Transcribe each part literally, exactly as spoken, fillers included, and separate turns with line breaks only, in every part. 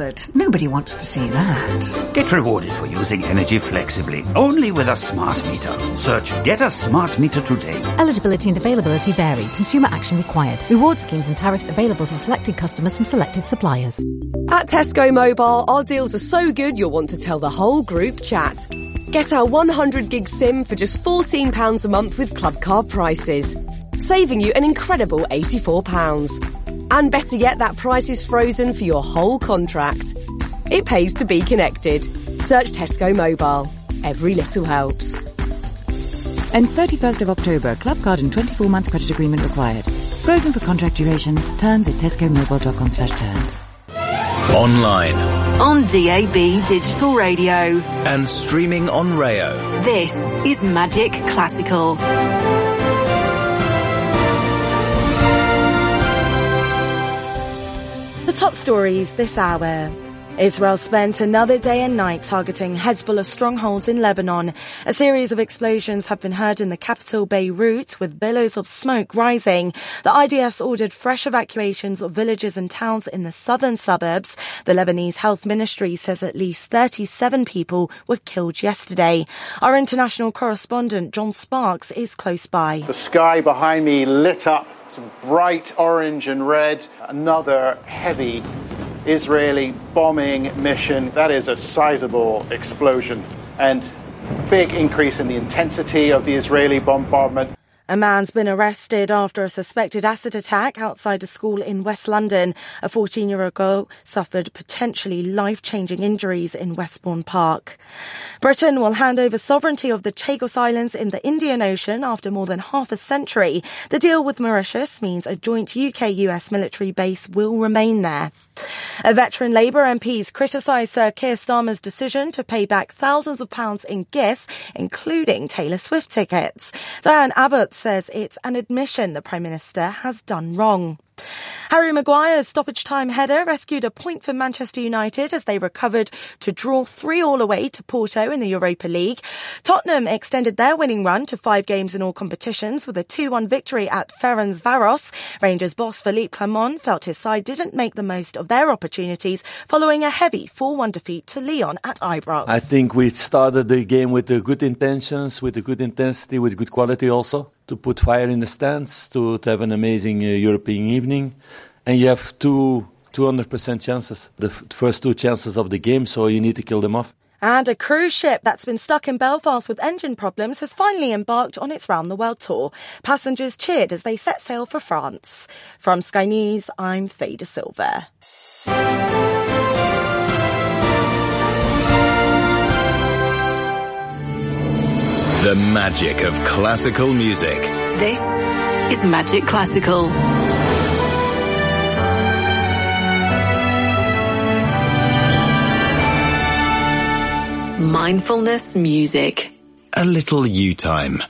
bothered. Nobody wants to see that.
Get rewarded for using energy flexibly. Only with a smart meter. Search Get a Smart Meter today.
Eligibility and availability vary. Consumer action required. Reward schemes and tariffs available to selected customers from selected suppliers.
At Tesco Mobile, our deals are so good you'll want to tell the whole group chat. Get our one hundred gig SIM for just fourteen pounds a month with club card prices, saving you an incredible eighty-four pounds. And better yet, that price is frozen for your whole contract. It pays to be connected. Search Tesco Mobile. Every little helps.
And thirty-first of October, club card and twenty-four month credit agreement required. Frozen for contract duration. Terms at tescomobile.com slash terms.
Online.
On D A B Digital Radio.
And streaming on Rayo.
This is Magic Classical.
The top stories this hour. Israel spent another day and night targeting Hezbollah strongholds in Lebanon. A series of explosions have been heard in the capital Beirut, with billows of smoke rising. The I D F's ordered fresh evacuations of villages and towns in the southern suburbs. The Lebanese Health Ministry says at least thirty-seven people were killed yesterday. Our international correspondent John Sparks is close by.
The sky behind me lit up, some bright orange and red. Another heavy Israeli bombing mission. That is a sizable explosion and big increase in the intensity of the Israeli bombardment.
A man's been arrested after a suspected acid attack outside a school in West London. A fourteen-year-old girl suffered potentially life-changing injuries in Westbourne Park. Britain will hand over sovereignty of the Chagos Islands in the Indian Ocean after more than half a century. The deal with Mauritius means a joint U K U S military base will remain there. A veteran Labour M P's criticised Sir Keir Starmer's decision to pay back thousands of pounds in gifts, including Taylor Swift tickets. Diane Abbott says it's an admission the Prime Minister has done wrong. Harry Maguire's stoppage-time header rescued a point for Manchester United as they recovered to draw three all away to Porto in the Europa League. Tottenham extended their winning run to five games in all competitions with a two one victory at Ferencváros. Rangers boss Philippe Clement felt his side didn't make the most of their opportunities following a heavy four one defeat to Lyon at Ibrox.
I think we started the game with the good intentions, with the good intensity, with good quality also. To put fire in the stands, to, to have an amazing uh, European evening. And you have two two hundred percent chances, the f- first two chances of the game, so you need to kill them off.
And a cruise ship that's been stuck in Belfast with engine problems has finally embarked on its round-the-world tour. Passengers cheered as they set sail for France. From Sky News, I'm Faye De Silva.
The magic of classical music.
This is Magic Classical. Mindfulness music.
A little you time.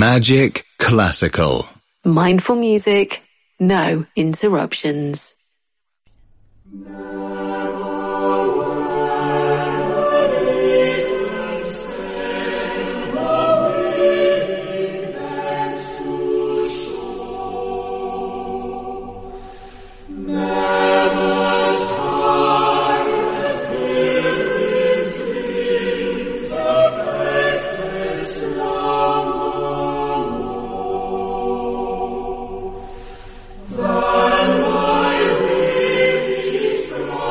Magic Classical.
Mindful music, no interruptions.
Then my weak is strong.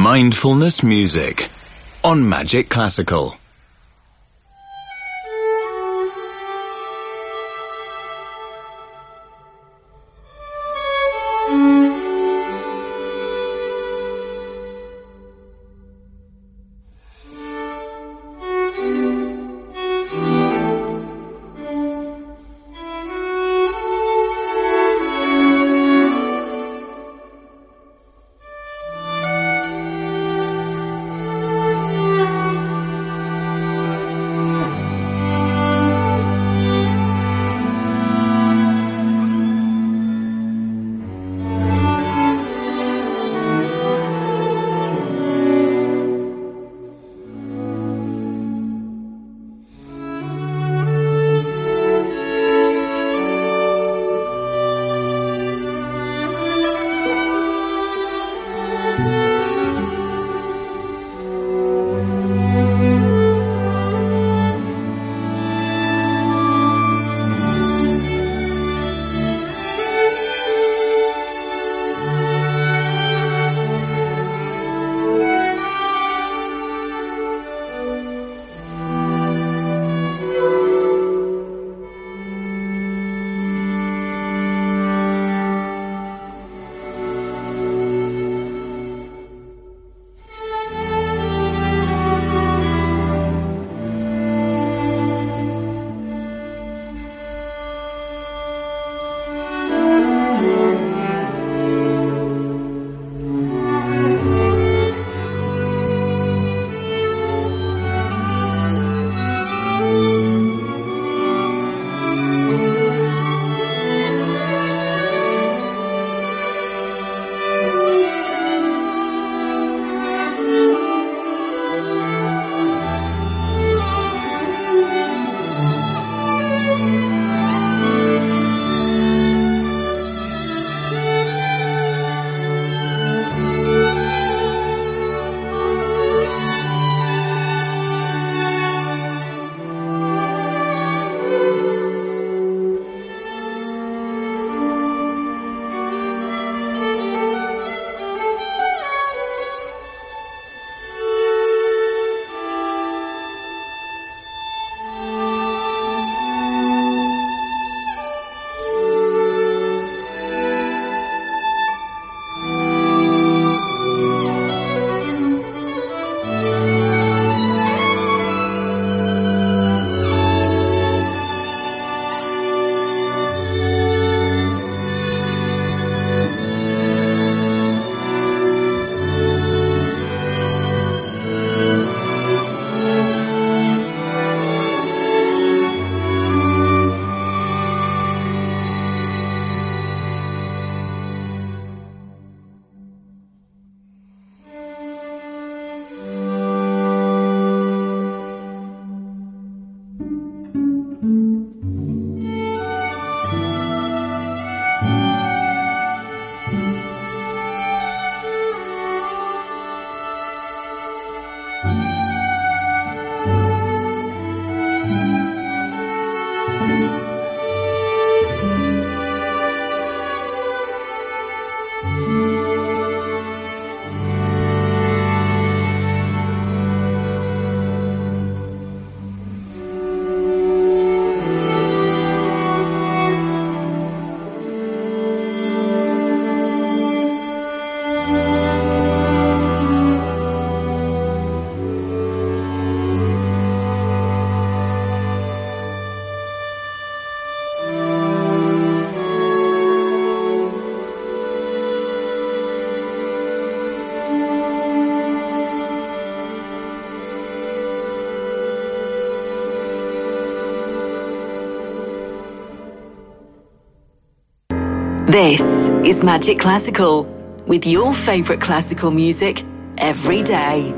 Mindfulness music on Magic Classical.
This is Magic Classical, with your favourite classical music every day.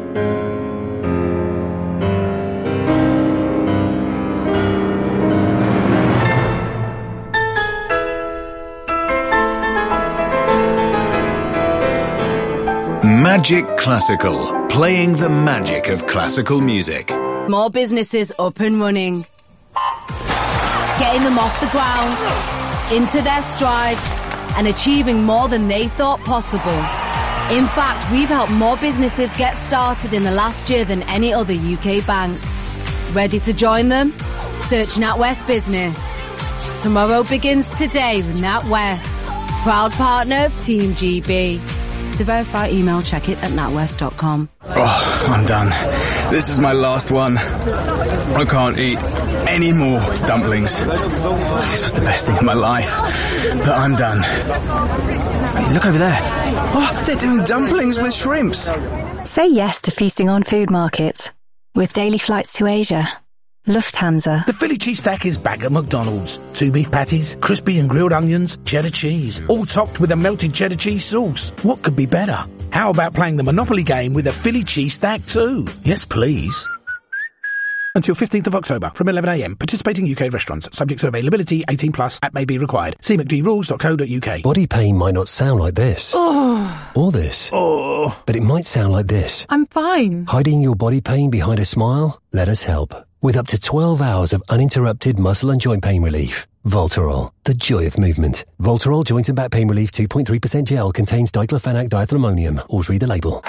Magic Classical, playing the magic of classical music.
More businesses up and running. Getting them off the ground, into their stride, and achieving more than they thought possible. In fact, we've helped more businesses get started in the last year than any other U K bank. Ready to join them? Search NatWest Business. Tomorrow begins today with NatWest, proud partner of Team G B. To verify, email check it at natwest dot com.
Oh, I'm done. This is my last one. I can't eat any more dumplings. This was the best thing in my life, but I'm done. Hey, look over there. Oh, they're doing dumplings with shrimps.
Say yes to feasting on food markets with daily flights to Asia. Lufthansa.
The Philly cheese stack is back at McDonald's. Two beef patties, crispy and grilled onions, cheddar cheese, all topped with a melted cheddar cheese sauce. What could be better? How about playing the Monopoly game with a Philly cheese stack too? Yes, please. Until fifteenth of October from eleven a m. Participating U K restaurants. Subject to availability. eighteen plus. App may be required. See m c d rules dot co dot u k.
Body pain might not sound like this.
Oh.
Or this.
Oh.
But it might sound like this.
I'm fine.
Hiding your body pain behind a smile? Let us help. With up to twelve hours of uninterrupted muscle and joint pain relief. Voltarol, the joy of movement. Voltarol joint and back pain relief two point three percent gel contains diclofenac diethylmonium. Always read the label.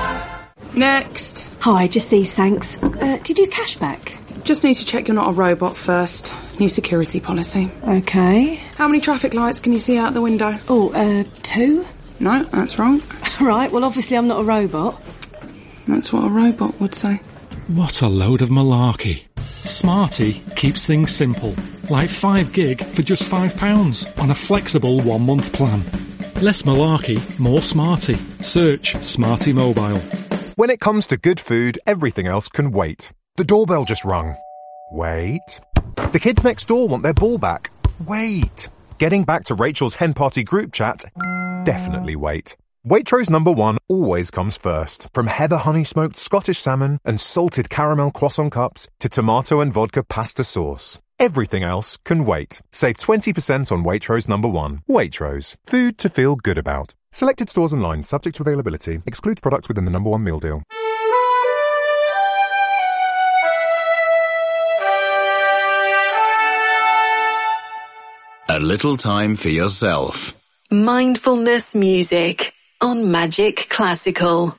Next.
Hi, just these, thanks. Uh, do you do cashback?
Just need to check you're not a robot first. New security policy.
Okay.
How many traffic lights can you see out the window?
Oh, uh, two?
No, that's wrong.
Right, well, obviously I'm not a robot.
That's what a robot would say.
What a load of malarkey. Smarty keeps things simple, like five gig for just five pounds on a flexible one-month plan. Less malarkey, more smarty. Search Smarty Mobile.
When it comes to good food, everything else can wait. The doorbell just rung. Wait. The kids next door want their ball back. Wait. Getting back to Rachel's hen party group chat? Definitely wait. Waitrose number one always comes first. From heather honey smoked Scottish salmon and salted caramel croissant cups to tomato and vodka pasta sauce. Everything else can wait. Save twenty percent on Waitrose number one. Waitrose. Food to feel good about. Selected stores and lines subject to availability. Excludes products within the number one meal deal.
A little time for yourself.
Mindfulness music on Magic Classical.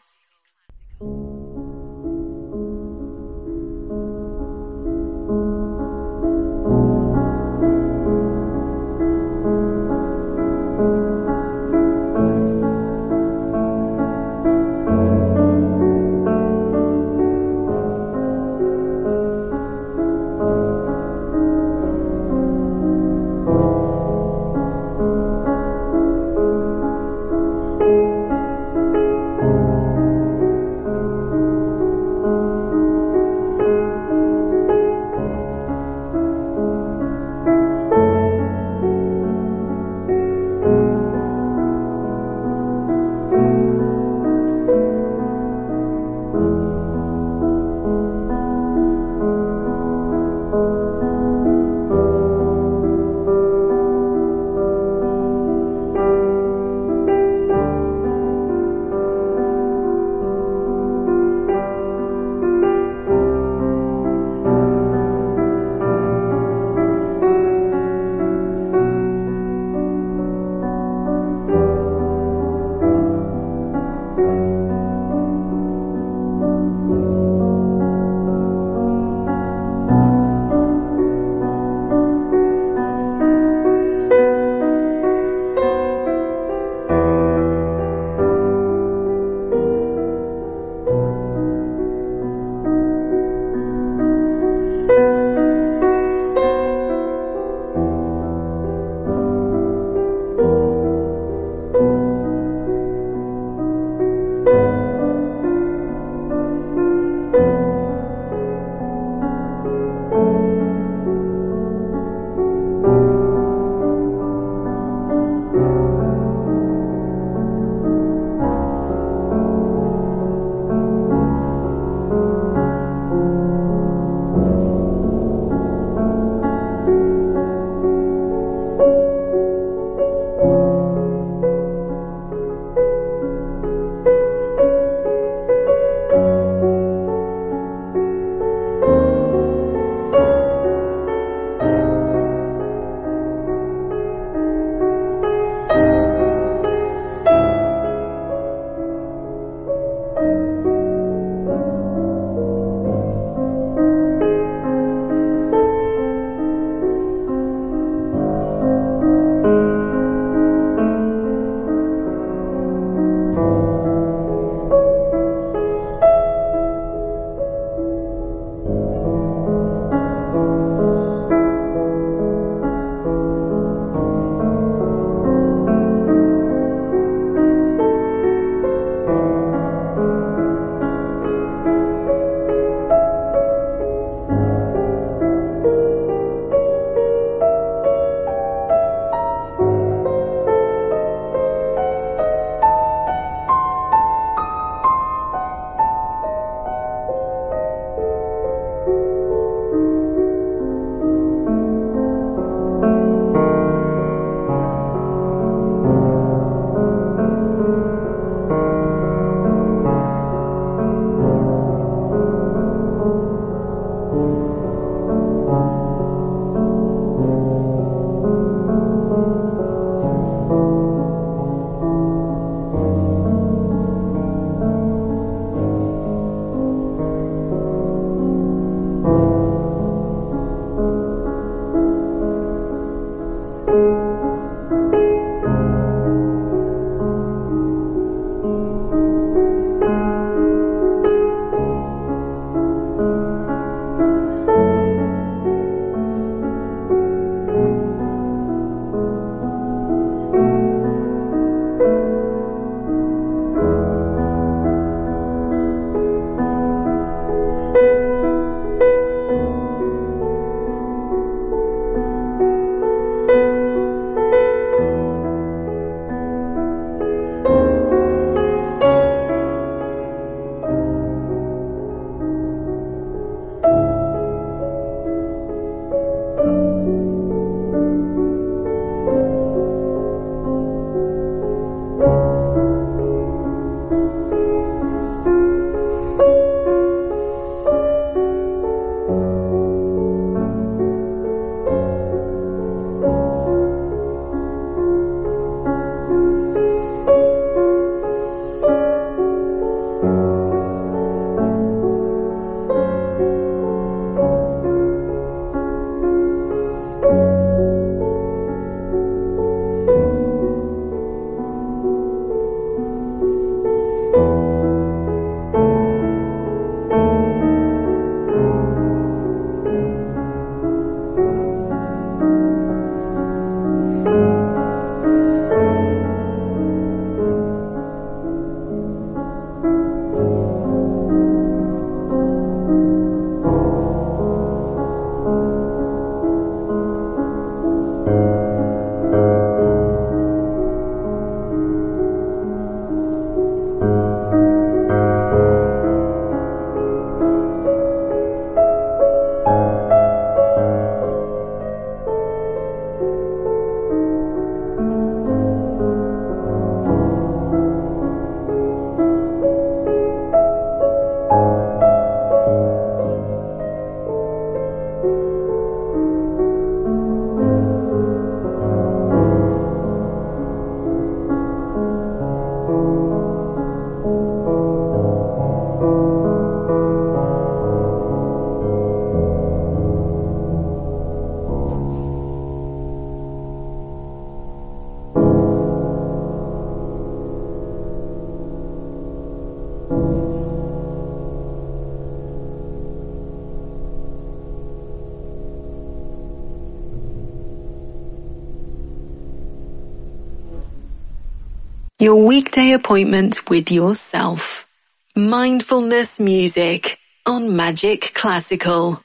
Your weekday appointment with yourself. Mindfulness music on Magic Classical.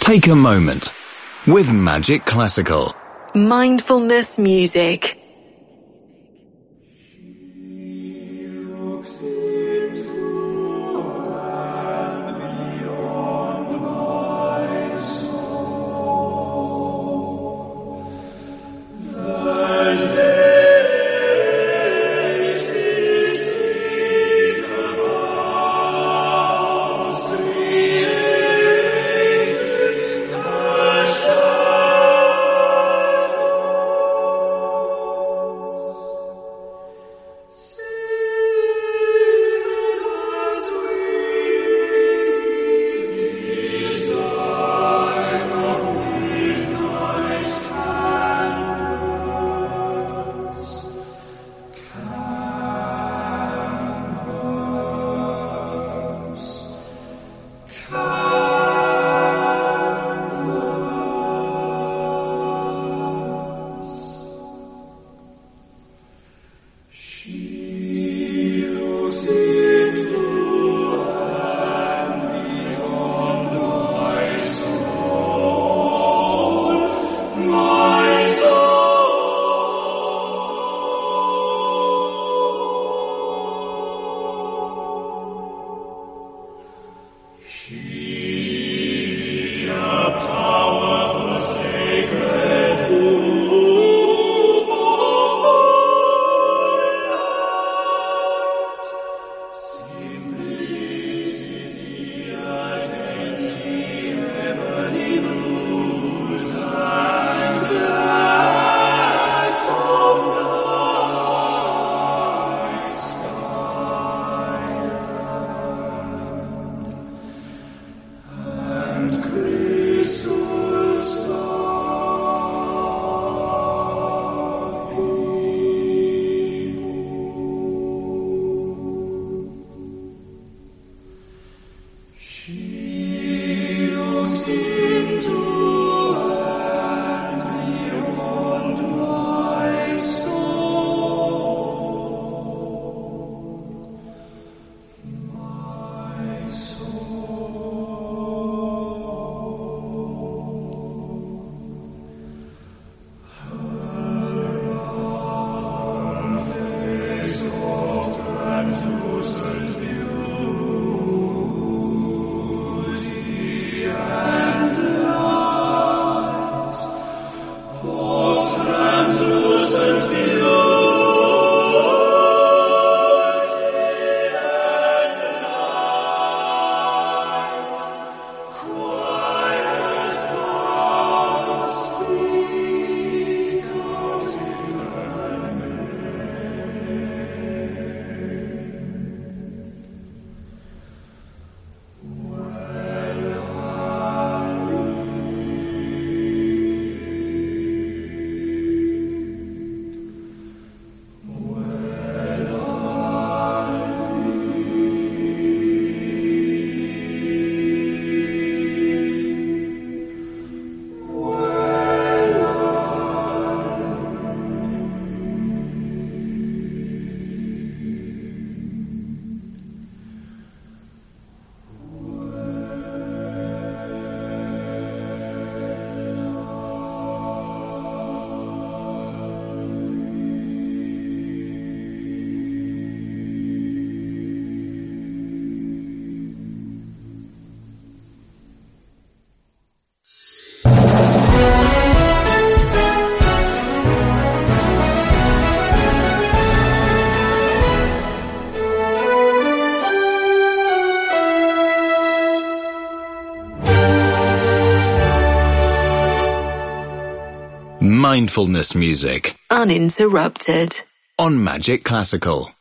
Take a moment with Magic Classical.
Mindfulness music.
Mindfulness music.
Uninterrupted.
On Magic Classical.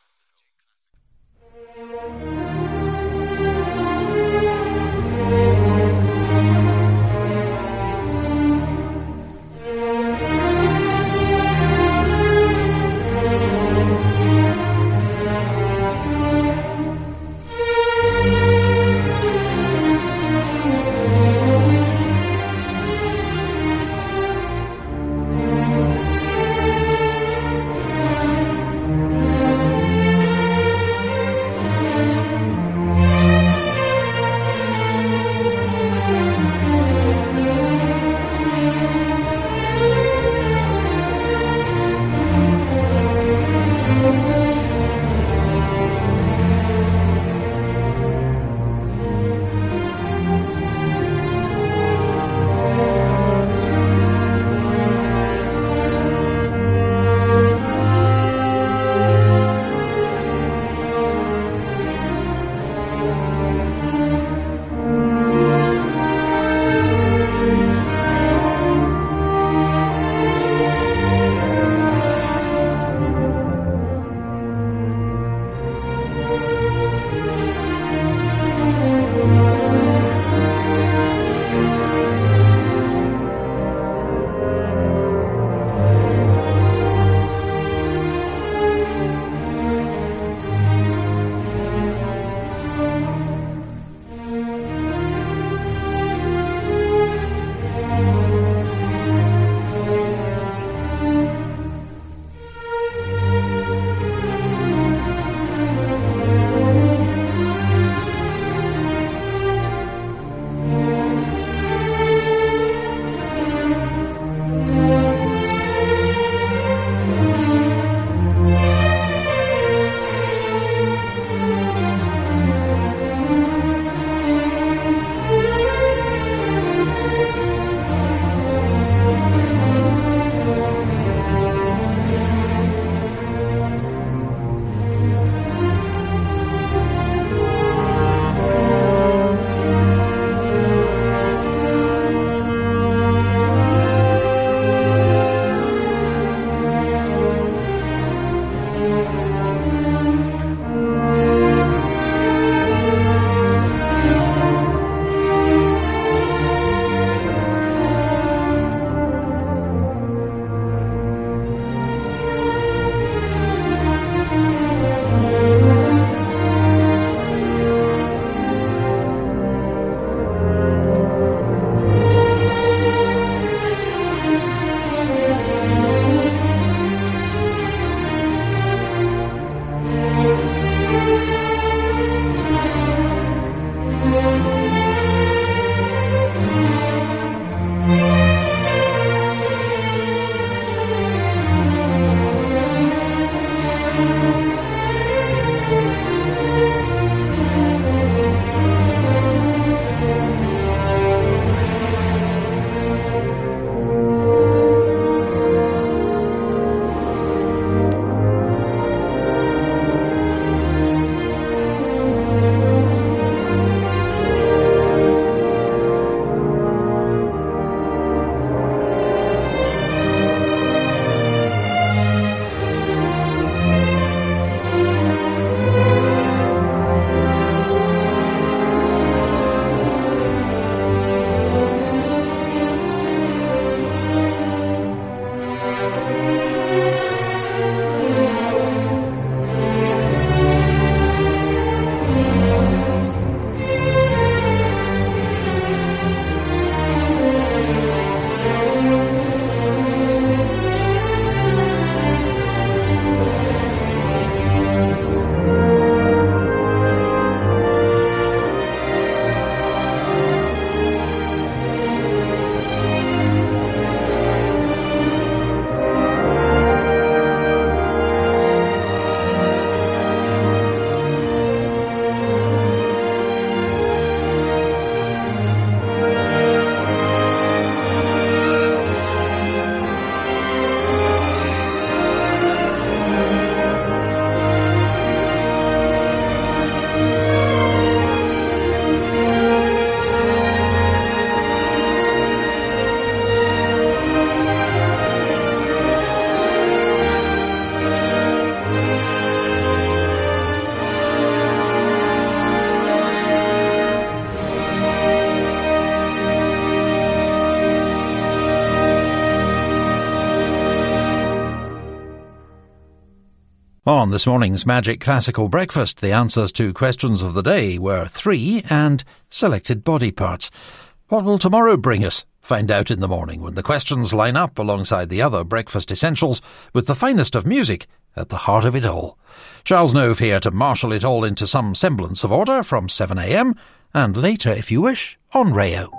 On this morning's Magic Classical Breakfast, the answers to questions of the day were three and selected body parts. What will tomorrow bring us? Find out in the morning when the questions line up alongside the other breakfast essentials with the finest of music at the heart of it all. Charles Nove here to marshal it all into some semblance of order from seven a m and later, if you wish, on Rayo.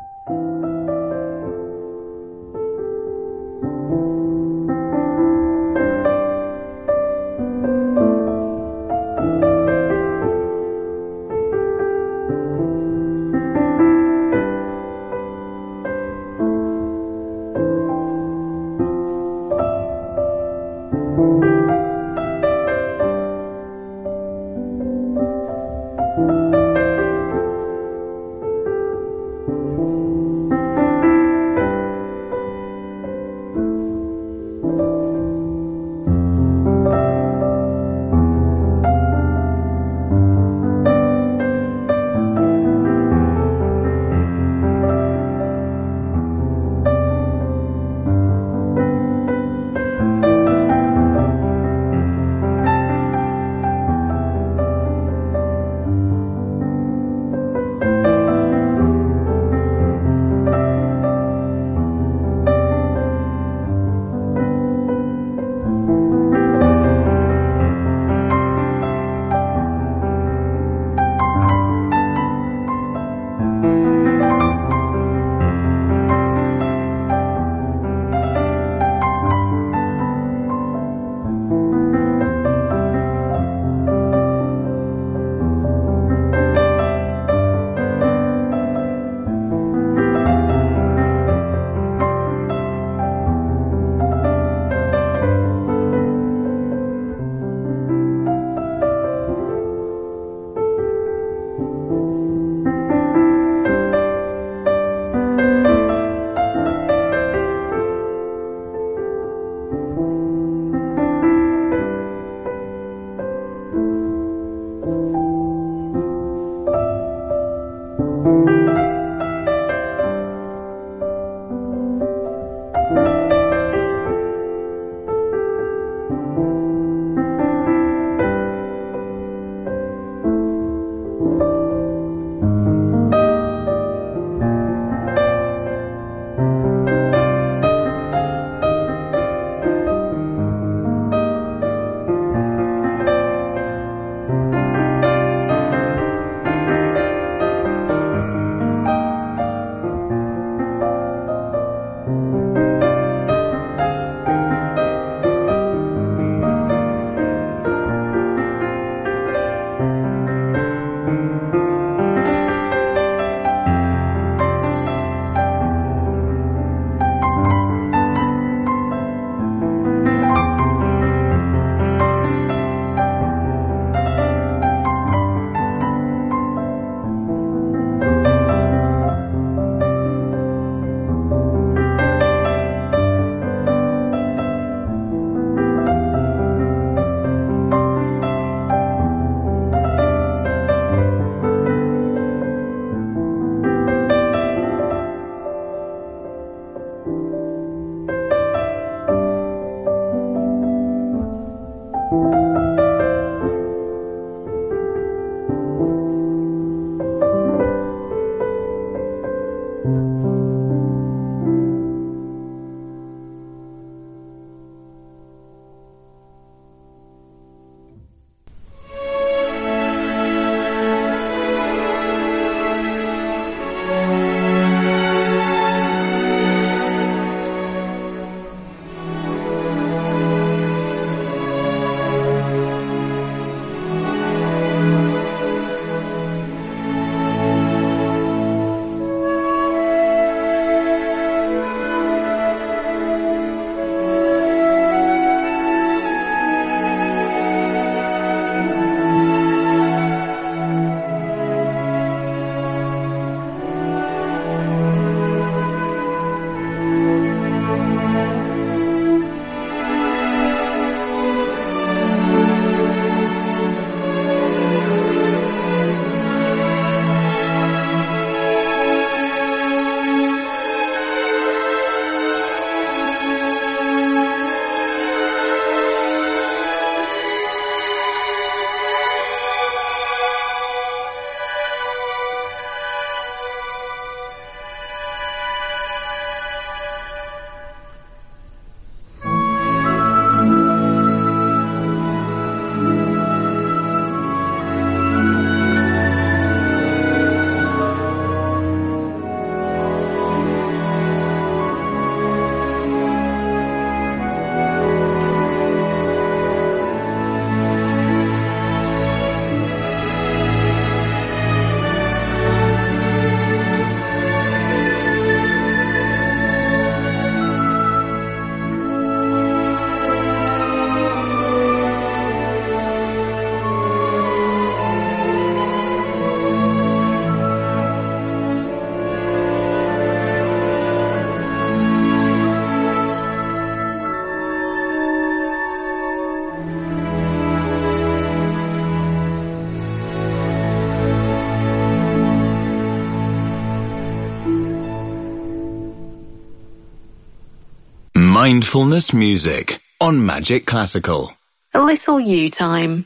Mindfulness music on Magic Classical.
A little you time.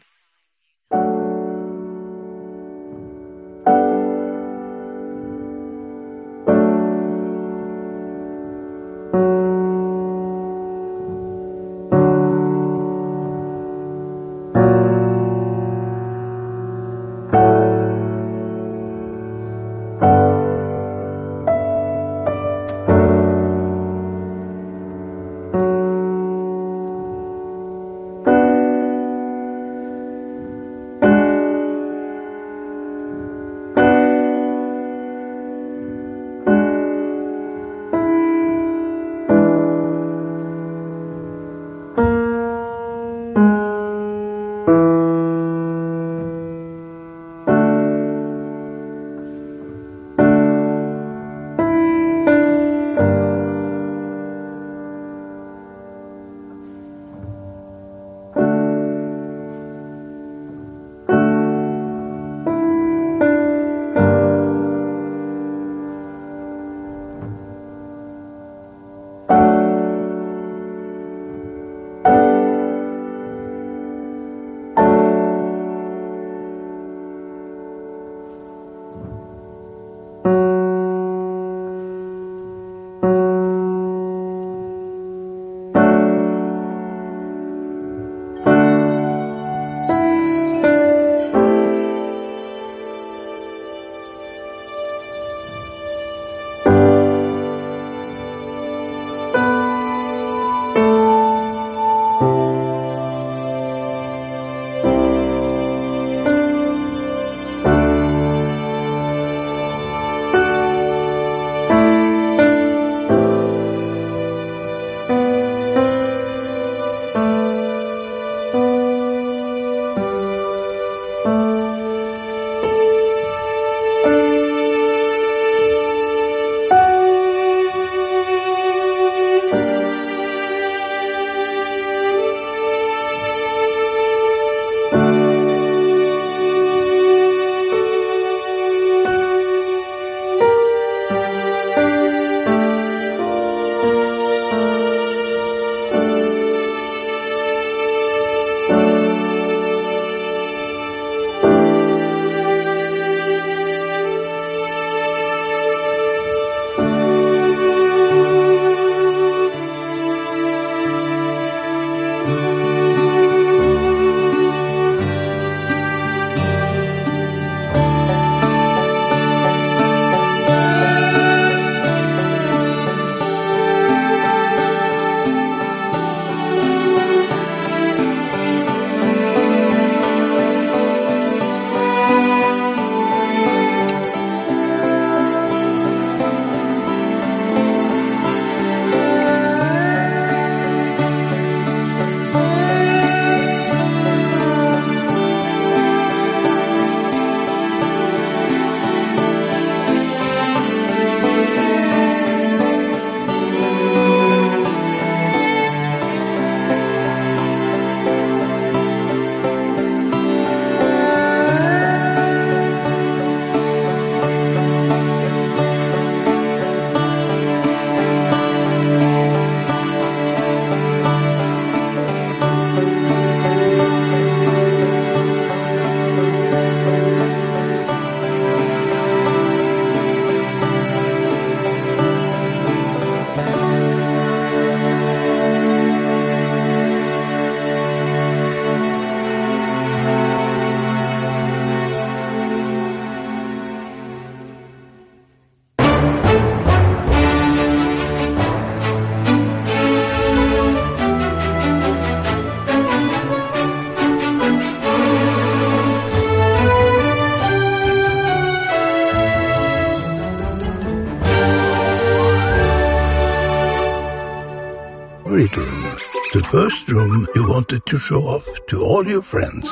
favorite room. The first room you wanted to show off to all your friends.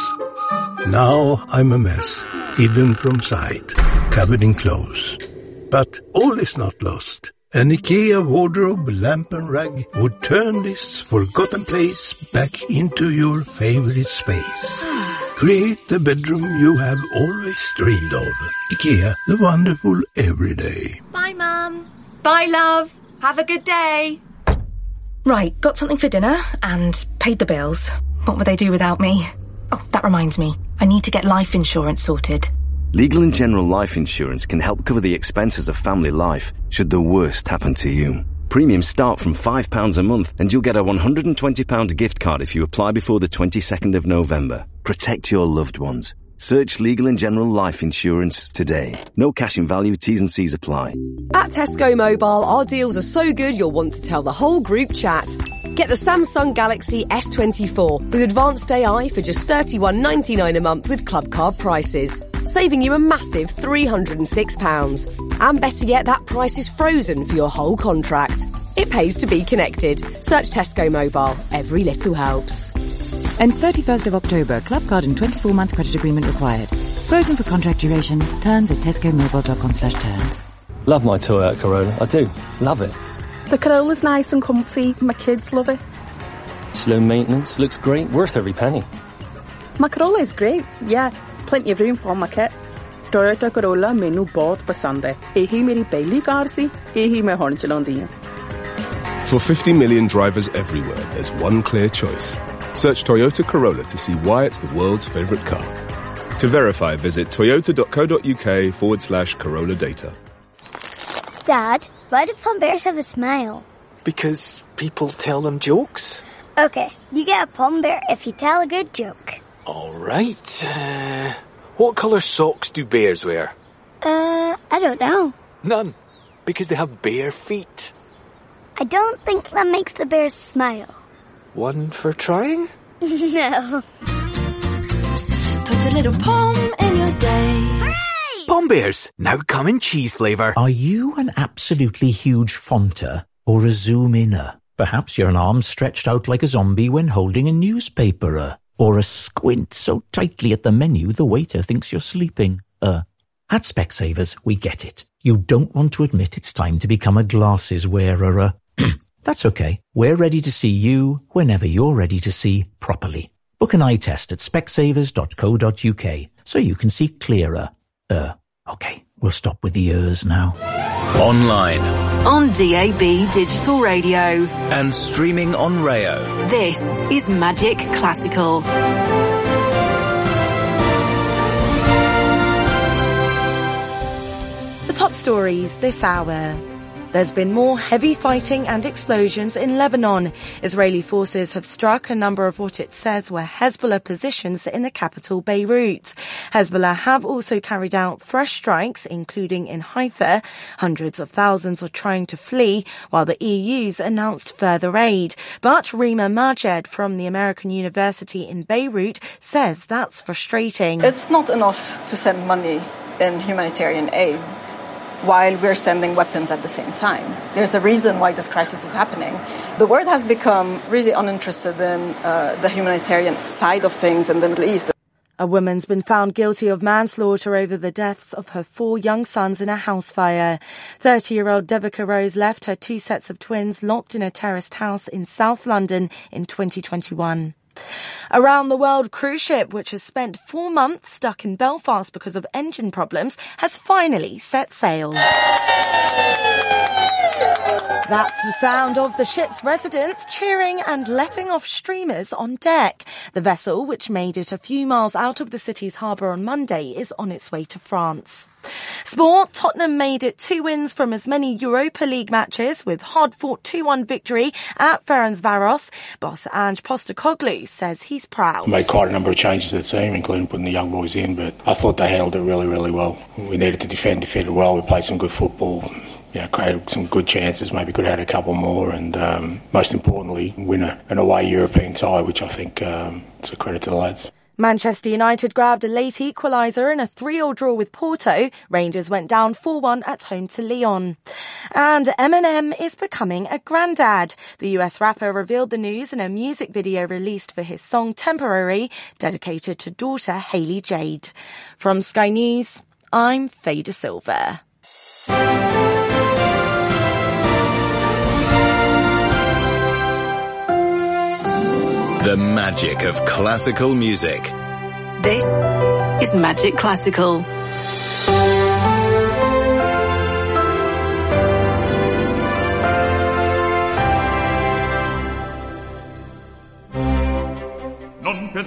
Now I'm a mess, hidden from sight, covered in clothes. But all is not lost. An IKEA wardrobe, lamp and rug would turn this forgotten place back into your favorite space. Create the bedroom you have always dreamed of. IKEA, the wonderful everyday.
Bye, Mum. Bye, love. Have a good day. Right, got something for dinner and paid the bills. What would they do without me? Oh, that reminds me. I need to get life insurance sorted.
Legal and General Life Insurance can help cover the expenses of family life should the worst happen to you. Premiums start from five pounds a month and you'll get a one hundred twenty pounds gift card if you apply before the twenty-second of November. Protect your loved ones. Search Legal and General Life Insurance today. No cash in value, T's and C's apply.
At Tesco Mobile, our deals are so good you'll want to tell the whole group chat. Get the Samsung Galaxy S twenty-four with advanced A I for just thirty-one ninety-nine a month with club card prices, saving you a massive three hundred six pounds. And better yet, that price is frozen for your whole contract. It pays to be connected. Search Tesco Mobile. Every little helps.
And thirty-first of October, club card and twenty-four month credit agreement required. Frozen for contract duration. Terms at tescomobile.com slash terms.
Love my Toyota Corolla. I do. Love it.
The Corolla's nice and comfy. My kids love it.
Slow maintenance. Looks great. Worth every penny.
My Corolla is great. Yeah, plenty of room for my kit. Toyota Corolla मैनू बहुत पसंद है. यही मेरी पहली car सी. यही मैं हुण चलाउंदी हां.
For fifty million drivers everywhere, there's one clear choice. Search Toyota Corolla to see why it's the world's favourite car. To verify, visit toyota.co.uk forward slash Corolla data.
Dad, why do Pom Bears have a smile?
Because people tell them jokes.
Okay, you get a Pom Bear if you tell a good joke.
All right. Uh, what colour socks do bears wear?
Uh, I don't know.
None. Because they have bare feet.
I don't think that makes the bears smile.
One for trying?
No.
Put a little Pom in your day.
Hooray! Pom Bears, now come in cheese flavour.
Are you an absolutely huge fonter or a zoom-inner? Perhaps you're an arm stretched out like a zombie when holding a newspaper, or a squint so tightly at the menu the waiter thinks you're sleeping. Uh, at Specsavers, we get it. You don't want to admit it's time to become a glasses wearer. That's okay. We're ready to see you whenever you're ready to see properly. Book an eye test at specsavers dot co dot uk so you can see clearer. Uh, okay, we'll stop with the ers now.
Online.
On D A B Digital Radio.
And streaming on Rayo.
This is Magic Classical.
The top stories this hour. There's been more heavy fighting and explosions in Lebanon. Israeli forces have struck a number of what it says were Hezbollah positions in the capital Beirut. Hezbollah have also carried out fresh strikes, including in Haifa. Hundreds of thousands are trying to flee, while the E U's announced further aid. But Rima Majed from the American University in Beirut says that's frustrating.
It's not enough to send money in humanitarian aid while we're sending weapons at the same time. There's a reason why this crisis is happening. The world has become really uninterested in uh, the humanitarian side of things in the Middle East.
A woman's been found guilty of manslaughter over the deaths of her four young sons in a house fire. thirty-year-old Devika Rose left her two sets of twins locked in a terraced house in South London in twenty twenty-one. A round the world cruise ship, which has spent four months stuck in Belfast because of engine problems, has finally set sail. That's the sound of the ship's residents cheering and letting off streamers on deck. The vessel, which made it a few miles out of the city's harbour on Monday, is on its way to France. Sport, Tottenham made it two wins from as many Europa League matches with hard-fought two one victory at Ferencváros. Boss Ange Postecoglou says he's proud.
We made quite a number of changes to the team, including putting the young boys in, but I thought they handled it really, really well. We needed to defend, defended well. We played some good football. Yeah, created some good chances, maybe could have had a couple more, and um, most importantly, win a, an away European tie, which I think um, it's a credit to the lads.
Manchester United grabbed a late equaliser in a three all draw with Porto. Rangers went down four one at home to Lyon. And Eminem is becoming a granddad. The U S rapper revealed the news in a music video released for his song Temporary, dedicated to daughter Hailey Jade. From Sky News, I'm Faye De Silva.
The magic of classical music.
This is Magic Classical.